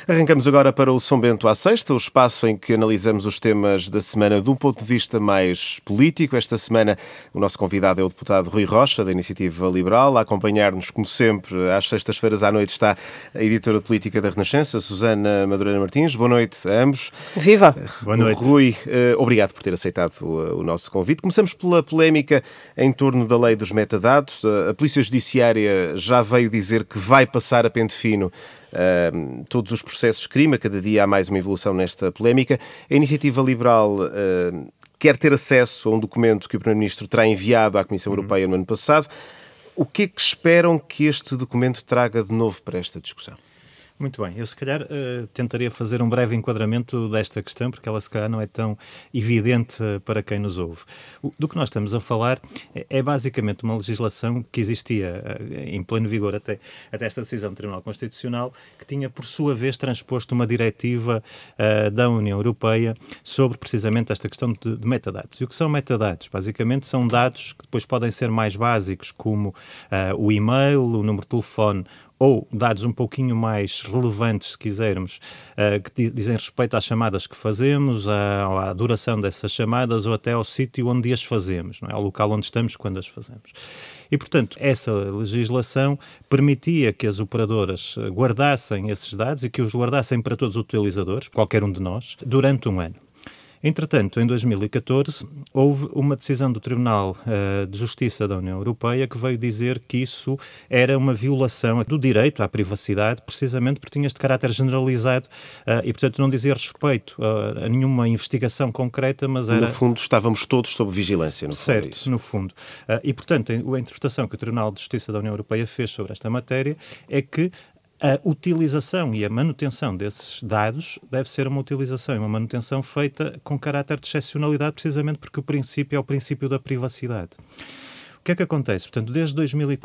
Arrancamos agora para o São Bento à Sexta, o espaço em que analisamos os temas da semana de um ponto de vista mais político. Esta semana o nosso convidado é o deputado Rui Rocha, da Iniciativa Liberal. A acompanhar-nos, como sempre, às sextas-feiras à noite está a editora de política da Renascença, Susana Madureira Martins. Boa noite a ambos. Viva! Boa noite. Rui, obrigado por ter aceitado o nosso convite. Começamos pela polémica em torno da lei dos metadados. A Polícia Judiciária já veio dizer que vai passar a pente fino todos os processos de crime. A cada dia há mais uma evolução nesta polémica. A Iniciativa Liberal quer ter acesso a um documento que o Primeiro-Ministro terá enviado à Comissão Europeia no ano passado. O que é que esperam que este documento traga de novo para esta discussão? Muito bem, eu se calhar tentaria fazer um breve enquadramento desta questão, porque ela se calhar não é tão evidente para quem nos ouve. Do que nós estamos a falar é basicamente uma legislação que existia em pleno vigor até esta decisão do Tribunal Constitucional, que tinha por sua vez transposto uma diretiva da União Europeia sobre precisamente esta questão de metadados. E o que são metadados? Basicamente são dados que depois podem ser mais básicos, como o e-mail, o número de telefone, ou dados um pouquinho mais relevantes, se quisermos, que dizem respeito às chamadas que fazemos, à duração dessas chamadas ou até ao sítio onde as fazemos, não é? Ao local onde estamos quando as fazemos. E, portanto, essa legislação permitia que as operadoras guardassem esses dados e que os guardassem para todos os utilizadores, qualquer um de nós, durante um ano. Entretanto, em 2014, houve uma decisão do Tribunal de Justiça da União Europeia que veio dizer que isso era uma violação do direito à privacidade, precisamente porque tinha este caráter generalizado e, portanto, não dizia respeito a nenhuma investigação concreta, mas era... No fundo, estávamos todos sob vigilância, no fundo. Certo, no fundo. E, portanto, a interpretação que o Tribunal de Justiça da União Europeia fez sobre esta matéria é que a utilização e a manutenção desses dados deve ser uma utilização e uma manutenção feita com caráter de excepcionalidade, precisamente porque o princípio é o princípio da privacidade. O que é que acontece? Portanto, desde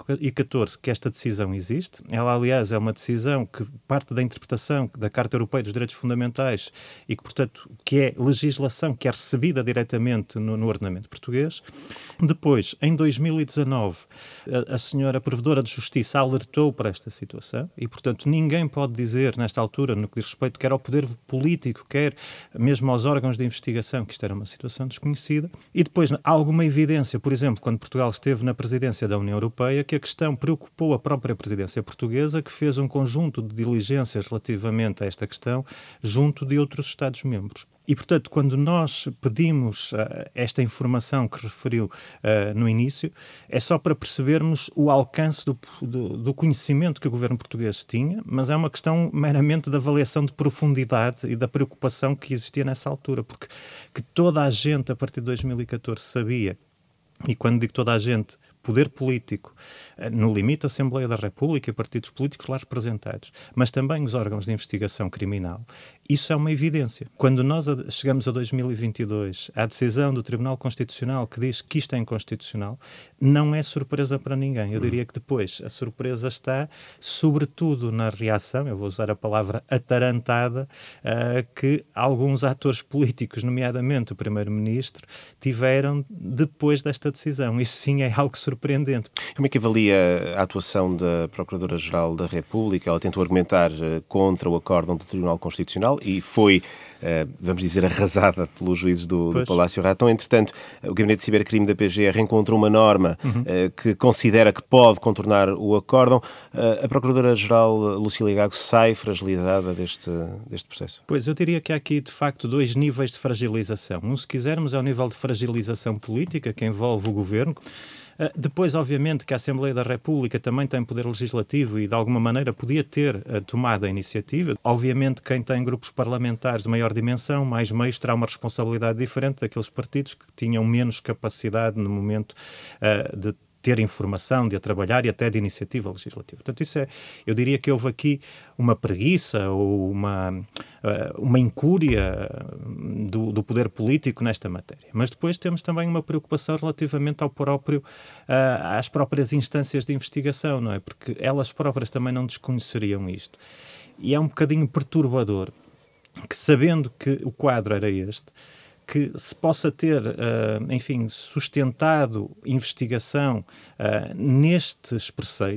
2014 que esta decisão existe, ela, aliás, é uma decisão que parte da interpretação da Carta Europeia dos Direitos Fundamentais e que, portanto, que é legislação que é recebida diretamente no ordenamento português. Depois, em 2019, a senhora Provedora de Justiça alertou para esta situação e, portanto, ninguém pode dizer, nesta altura, no que diz respeito quer ao poder político, quer mesmo aos órgãos de investigação, que isto era uma situação desconhecida. E depois, há alguma evidência, por exemplo, quando Portugal esteve na presidência da União Europeia, que a questão preocupou a própria presidência portuguesa, que fez um conjunto de diligências relativamente a esta questão junto de outros Estados-membros. E, portanto, quando nós pedimos esta informação que referiu no início, é só para percebermos o alcance do conhecimento que o governo português tinha, mas é uma questão meramente de avaliação de profundidade e da preocupação que existia nessa altura, porque que toda a gente, a partir de 2014, sabia. E quando digo toda a gente, poder político, no limite a Assembleia da República e partidos políticos lá representados, mas também os órgãos de investigação criminal, isso é uma evidência. Quando nós chegamos a 2022, à decisão do Tribunal Constitucional que diz que isto é inconstitucional, não é surpresa para ninguém. Eu diria que depois a surpresa está, sobretudo, na reação, eu vou usar a palavra atarantada, que alguns atores políticos, nomeadamente o Primeiro-Ministro, tiveram depois desta decisão. Isso sim é algo surpreendente. Como é que avalia a atuação da Procuradora-Geral da República? Ela tentou argumentar contra o acórdão do Tribunal Constitucional e foi, vamos dizer, arrasada pelos juízes do Palácio Ratão. Entretanto, o Gabinete de Cibercrime da PGR encontrou uma norma que considera que pode contornar o acórdão. A Procuradora-Geral Lucília Gago sai fragilizada deste processo? Pois, eu diria que há aqui, de facto, dois níveis de fragilização. Um, se quisermos, é o nível de fragilização política, que envolve o governo. Depois, obviamente, que a Assembleia da República também tem poder legislativo e, de alguma maneira, podia ter tomado a iniciativa. Obviamente, quem tem grupos parlamentares de maior dimensão, mais meios, terá uma responsabilidade diferente daqueles partidos que tinham menos capacidade no momento de ter informação, de a trabalhar e até de iniciativa legislativa. Portanto, isso eu diria que houve aqui uma preguiça ou uma incúria do poder político nesta matéria. Mas depois temos também uma preocupação relativamente às próprias instâncias de investigação, não é? Porque elas próprias também não desconheceriam isto. E é um bocadinho perturbador que, sabendo que o quadro era este, que se possa ter, sustentado investigação nestes preceitos,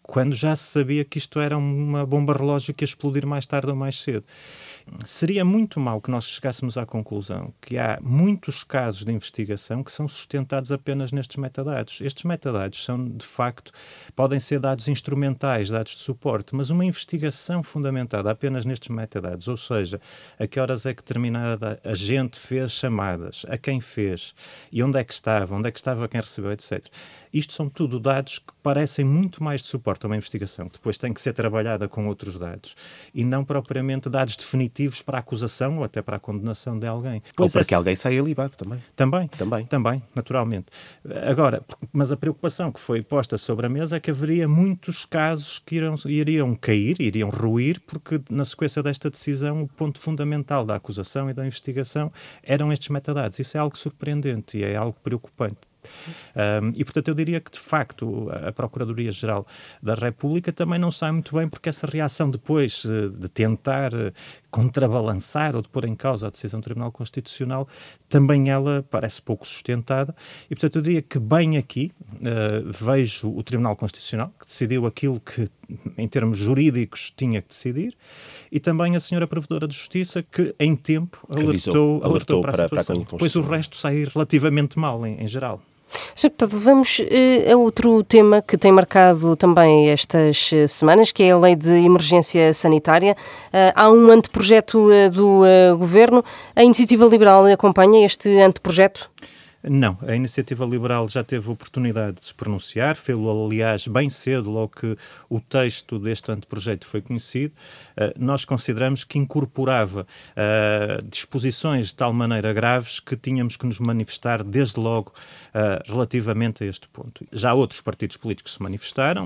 quando já se sabia que isto era uma bomba relógio que ia explodir mais tarde ou mais cedo. Seria muito mau que nós chegássemos à conclusão que há muitos casos de investigação que são sustentados apenas nestes metadados. Estes metadados são, de facto, podem ser dados instrumentais, dados de suporte, mas uma investigação fundamentada apenas nestes metadados, ou seja, a que horas é que determinada agente fez chamadas, a quem fez e onde é que estava quem recebeu, etc. Isto são tudo dados que parecem muito mais de suporte a uma investigação, que depois tem que ser trabalhada com outros dados, e não propriamente dados definitivos para a acusação ou até para a condenação de alguém. Ou para que alguém saia libado também. Também, naturalmente. Agora, mas a preocupação que foi posta sobre a mesa é que haveria muitos casos que iriam cair, iriam ruir, porque na sequência desta decisão o ponto fundamental da acusação e da investigação eram estes metadados. Isso é algo surpreendente e é algo preocupante. E, portanto, eu diria que, de facto, a Procuradoria-Geral da República também não sai muito bem, porque essa reação depois de tentar contrabalançar ou de pôr em causa a decisão do Tribunal Constitucional, também ela parece pouco sustentada. E, portanto, eu diria que bem aqui vejo o Tribunal Constitucional, que decidiu aquilo que, em termos jurídicos, tinha que decidir, e também a senhora Provedora de Justiça, que, em tempo, alertou para a situação. Pois o resto sai relativamente mal, em geral. Sr. Deputado, vamos a outro tema que tem marcado também estas semanas, que é a Lei de Emergência Sanitária. Há um anteprojeto do Governo. A Iniciativa Liberal acompanha este anteprojeto? Não, a Iniciativa Liberal já teve oportunidade de se pronunciar, fê-lo, aliás, bem cedo, logo que o texto deste anteprojeto foi conhecido. Nós consideramos que incorporava disposições de tal maneira graves que tínhamos que nos manifestar desde logo relativamente a este ponto. Já outros partidos políticos se manifestaram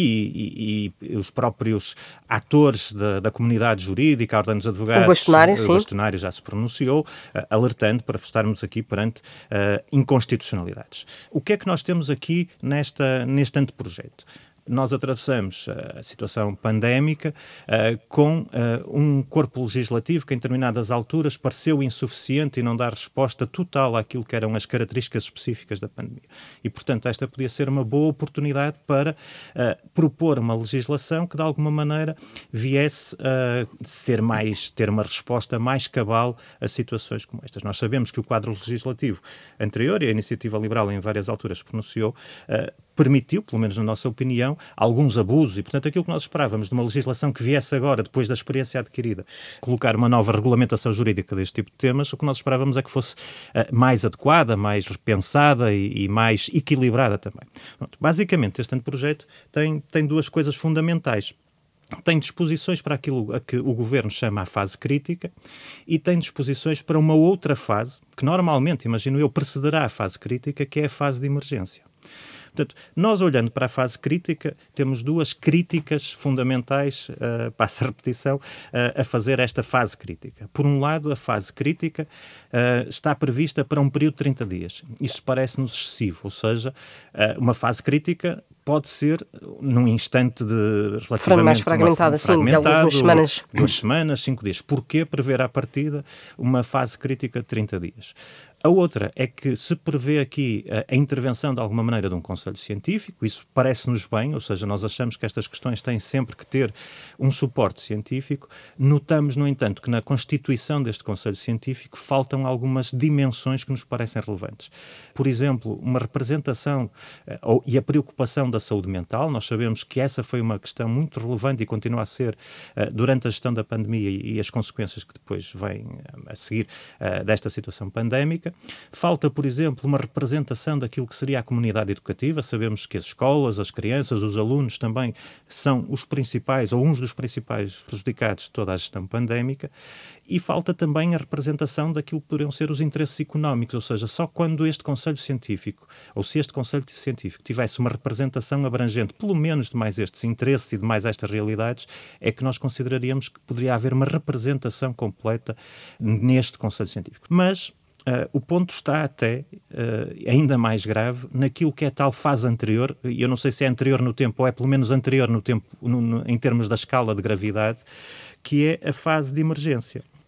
e os próprios atores da comunidade jurídica, a Ordem dos Advogados, o bastonário já se pronunciou, alertando para estarmos aqui perante inconstitucionalidades. O que é que nós temos aqui neste anteprojeto? Nós atravessamos a situação pandémica com um corpo legislativo que, em determinadas alturas, pareceu insuficiente e não dá resposta total àquilo que eram as características específicas da pandemia. E, portanto, esta podia ser uma boa oportunidade para propor uma legislação que, de alguma maneira, viesse a ter uma resposta mais cabal a situações como estas. Nós sabemos que o quadro legislativo anterior, e a Iniciativa Liberal em várias alturas pronunciou, permitiu, pelo menos na nossa opinião, alguns abusos e, portanto, aquilo que nós esperávamos de uma legislação que viesse agora, depois da experiência adquirida, colocar uma nova regulamentação jurídica deste tipo de temas, o que nós esperávamos é que fosse mais adequada, mais repensada e mais equilibrada também. Pronto, basicamente, este anteprojeto tem duas coisas fundamentais. Tem disposições para aquilo a que o Governo chama a fase crítica e tem disposições para uma outra fase, que normalmente, imagino eu, precederá a fase crítica, que é a fase de emergência. Portanto, nós olhando para a fase crítica, temos duas críticas fundamentais, passa a repetição, a fazer esta fase crítica. Por um lado, a fase crítica está prevista para um período de 30 dias. Isso parece-nos excessivo, ou seja, uma fase crítica pode ser num instante de relativamente mais fragmentada, sim, de algumas semanas. 2 semanas, 5 dias. Porquê prever à partida uma fase crítica de 30 dias? A outra é que se prevê aqui a intervenção de alguma maneira de um Conselho Científico, isso parece-nos bem, ou seja, nós achamos que estas questões têm sempre que ter um suporte científico. Notamos, no entanto, que na constituição deste Conselho Científico faltam algumas dimensões que nos parecem relevantes. Por exemplo, uma representação e a preocupação da saúde mental. Nós sabemos que essa foi uma questão muito relevante e continua a ser durante a gestão da pandemia e as consequências que depois vêm a seguir desta situação pandémica. Falta, por exemplo, uma representação daquilo que seria a comunidade educativa. Sabemos que as escolas, as crianças, os alunos também são os principais ou uns dos principais prejudicados de toda a gestão pandémica. E falta também a representação daquilo que poderiam ser os interesses económicos, ou seja, só quando este Conselho Científico, ou se este Conselho Científico tivesse uma representação abrangente, pelo menos de mais estes interesses e de mais estas realidades, é que nós consideraríamos que poderia haver uma representação completa neste Conselho Científico. Mas o ponto está até ainda mais grave naquilo que é tal fase anterior, e eu não sei se é anterior no tempo ou é pelo menos anterior no tempo em termos da escala de gravidade, que é a fase de emergência.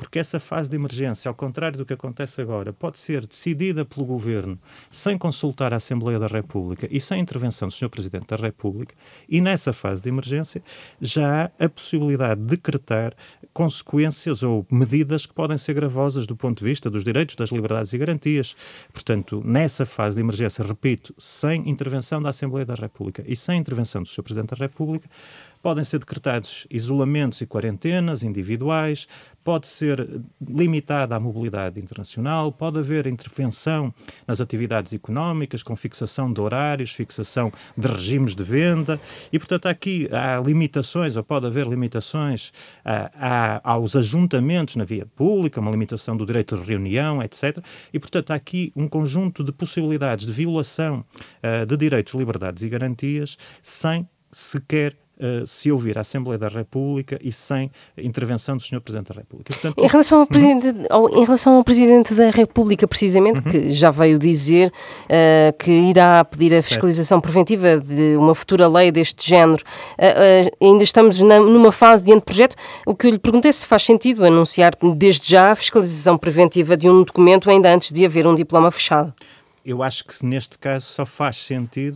porque essa fase de emergência, ao contrário do que acontece agora, pode ser decidida pelo Governo sem consultar a Assembleia da República e sem intervenção do Sr. Presidente da República, e nessa fase de emergência já há a possibilidade de decretar consequências ou medidas que podem ser gravosas do ponto de vista dos direitos, das liberdades e garantias. Portanto, nessa fase de emergência, repito, sem intervenção da Assembleia da República e sem intervenção do Sr. Presidente da República, podem ser decretados isolamentos e quarentenas individuais, pode ser limitada a mobilidade internacional, pode haver intervenção nas atividades económicas, com fixação de horários, fixação de regimes de venda, e, portanto, aqui há limitações, ou pode haver limitações aos ajuntamentos na via pública, uma limitação do direito de reunião, etc. E, portanto, há aqui um conjunto de possibilidades de violação de direitos, liberdades e garantias sem sequer se ouvir a Assembleia da República e sem intervenção do Sr. Presidente da República. Portanto, em relação ao Presidente da República, precisamente, que já veio dizer que irá pedir a fiscalização preventiva de uma futura lei deste género, ainda estamos numa fase de anteprojeto. O que eu lhe perguntei é se faz sentido anunciar desde já a fiscalização preventiva de um documento ainda antes de haver um diploma fechado. Eu acho que neste caso só faz sentido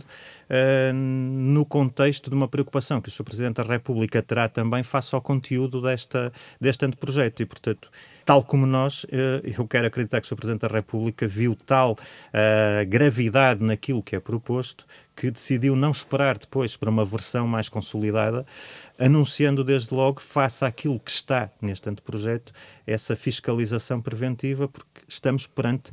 no contexto de uma preocupação que o Sr. Presidente da República terá também face ao conteúdo deste anteprojeto e, portanto, tal como nós, eu quero acreditar que o Sr. Presidente da República viu tal gravidade naquilo que é proposto que decidiu não esperar depois para uma versão mais consolidada, anunciando desde logo, face àquilo que está neste anteprojeto, essa fiscalização preventiva, porque estamos perante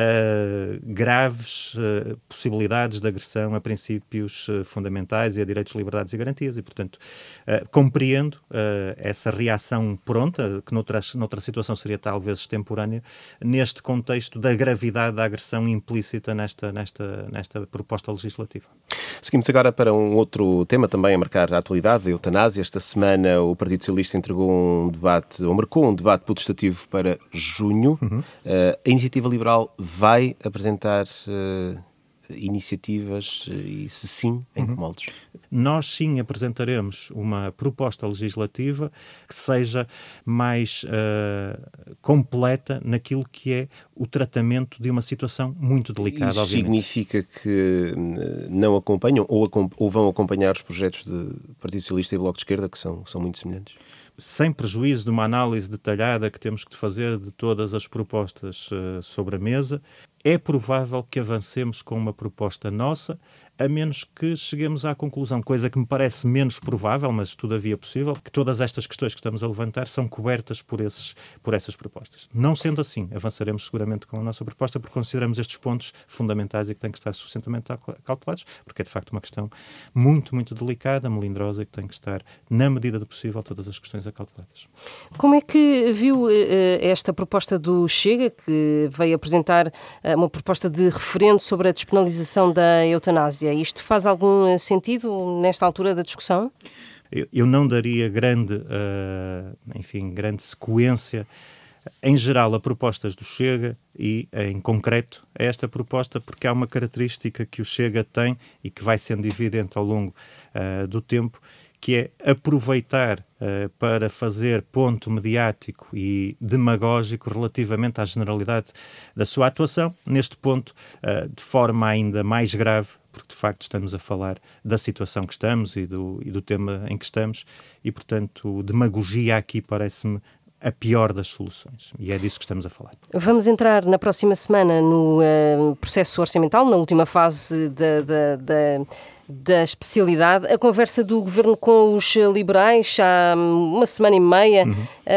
graves possibilidades de agressão a princípios fundamentais e a direitos, liberdades e garantias, e, portanto, compreendo essa reação pronta, que noutra situação seria talvez extemporânea, neste contexto da gravidade da agressão implícita nesta proposta legislativa. Seguimos agora para um outro tema também a marcar a atualidade, a eutanásia. Esta semana o Partido Socialista marcou um debate potestativo para junho. A Iniciativa Liberal vai apresentar iniciativas e, se sim, em que moldes? Nós sim apresentaremos uma proposta legislativa que seja mais completa naquilo que é o tratamento de uma situação muito delicada, Isso obviamente. Significa que não acompanham ou vão acompanhar os projetos de Partido Socialista e Bloco de Esquerda, que são muito semelhantes? Sem prejuízo de uma análise detalhada que temos que fazer de todas as propostas sobre a mesa, é provável que avancemos com uma proposta nossa, a menos que cheguemos à conclusão, coisa que me parece menos provável, mas todavia possível, que todas estas questões que estamos a levantar são cobertas por essas propostas. Não sendo assim, avançaremos seguramente com a nossa proposta, porque consideramos estes pontos fundamentais e que têm que estar suficientemente cautelados, porque é de facto uma questão muito, muito delicada, melindrosa, e que tem que estar, na medida do possível, todas as questões acauteladas. Como é que viu esta proposta do Chega, que veio apresentar uma proposta de referendo sobre a despenalização da eutanásia? Isto faz algum sentido nesta altura da discussão? Eu não daria grande sequência, em geral, a propostas do Chega e, em concreto, a esta proposta, porque há uma característica que o Chega tem e que vai sendo evidente ao longo do tempo, que é aproveitar para fazer ponto mediático e demagógico relativamente à generalidade da sua atuação, neste ponto, de forma ainda mais grave, porque de facto estamos a falar da situação que estamos e do tema em que estamos, e portanto demagogia aqui parece-me a pior das soluções, e é disso que estamos a falar. Vamos entrar na próxima semana no processo orçamental, na última fase da especialidade. A conversa do Governo com os liberais há uma semana e meia.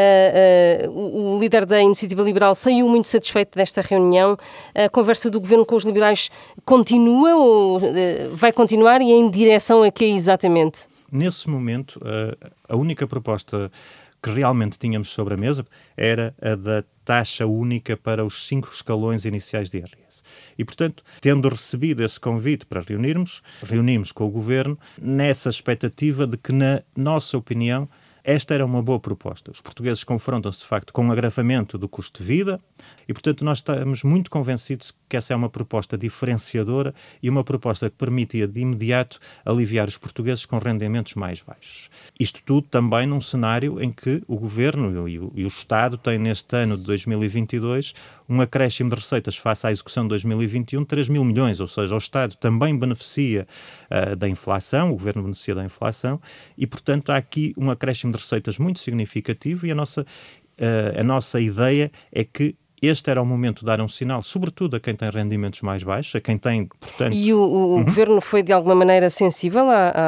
O líder da Iniciativa Liberal saiu muito satisfeito desta reunião. A conversa do Governo com os liberais continua ou vai continuar, e em direção a quê exatamente? Nesse momento, a única proposta que realmente tínhamos sobre a mesa era a da taxa única para os 5 escalões iniciais de IRS. E, portanto, tendo recebido esse convite para reunimos com o Governo nessa expectativa de que, na nossa opinião, esta era uma boa proposta. Os portugueses confrontam-se, de facto, com um agravamento do custo de vida e, portanto, nós estamos muito convencidos que essa é uma proposta diferenciadora e uma proposta que permitia de imediato aliviar os portugueses com rendimentos mais baixos. Isto tudo também num cenário em que o Governo e o Estado têm neste ano de 2022 um acréscimo de receitas face à execução de 2021 de 3 mil milhões, ou seja, o Estado também beneficia da inflação, o Governo beneficia da inflação e, portanto, há aqui um acréscimo de receitas muito significativo e a nossa ideia é que este era o momento de dar um sinal, sobretudo a quem tem rendimentos mais baixos, a quem tem, portanto... E o Governo foi, de alguma maneira, sensível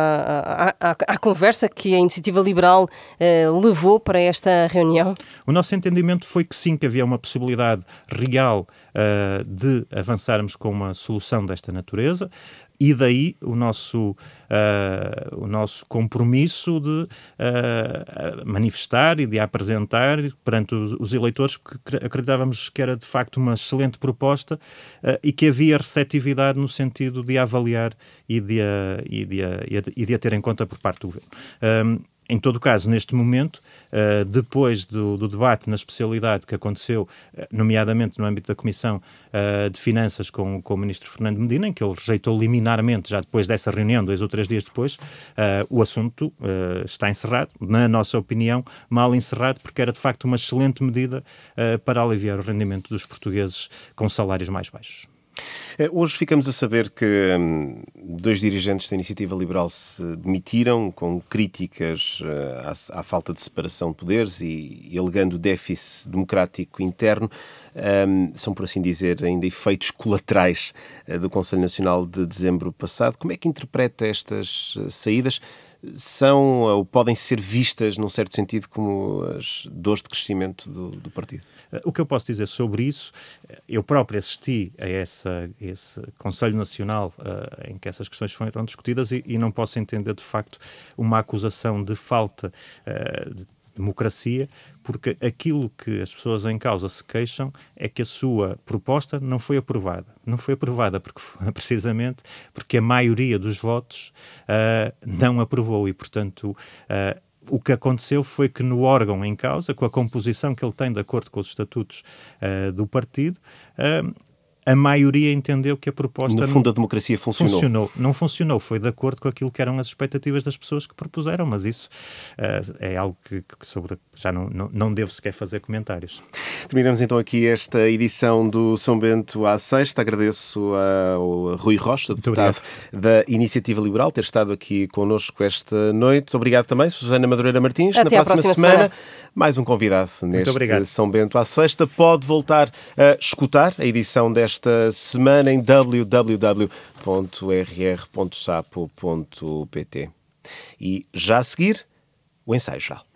à conversa que a Iniciativa Liberal levou para esta reunião? O nosso entendimento foi que sim, que havia uma possibilidade real de avançarmos com uma solução desta natureza. E daí o nosso compromisso de manifestar e de apresentar perante os eleitores que acreditávamos que era de facto uma excelente proposta e que havia receptividade no sentido de a avaliar e de a ter em conta por parte do Governo. Em todo o caso, neste momento, depois do debate na especialidade que aconteceu, nomeadamente no âmbito da Comissão de Finanças com o Ministro Fernando Medina, em que ele rejeitou liminarmente, já depois dessa reunião, 2 ou 3 dias depois, o assunto está encerrado, na nossa opinião, mal encerrado, porque era de facto uma excelente medida para aliviar o rendimento dos portugueses com salários mais baixos. Hoje ficamos a saber que 2 dirigentes da Iniciativa Liberal se demitiram com críticas à falta de separação de poderes e alegando déficit democrático interno. São, por assim dizer, ainda efeitos colaterais do Conselho Nacional de dezembro passado. Como é que interpreta estas saídas? São ou podem ser vistas, num certo sentido, como as dores de crescimento do partido? O que eu posso dizer sobre isso, eu próprio assisti a esse Conselho Nacional em que essas questões foram discutidas e não posso entender, de facto, uma acusação de falta de democracia, porque aquilo que as pessoas em causa se queixam é que a sua proposta não foi aprovada. Não foi aprovada precisamente porque a maioria dos votos não aprovou e, portanto, o que aconteceu foi que no órgão em causa, com a composição que ele tem de acordo com os estatutos do partido, a maioria entendeu que a proposta... No fundo, a democracia funcionou. Não funcionou. Foi de acordo com aquilo que eram as expectativas das pessoas que propuseram, mas isso é algo que sobre já não devo sequer fazer comentários. Terminamos então aqui esta edição do São Bento à Sexta. Agradeço ao Rui Rocha, deputado da Iniciativa Liberal, ter estado aqui connosco esta noite. Obrigado também, Susana Madureira Martins. Até na próxima semana, mais um convidado neste São Bento à Sexta. Pode voltar a escutar a edição desta semana em www.rr.sapo.pt. E já a seguir, o Ensaio Geral.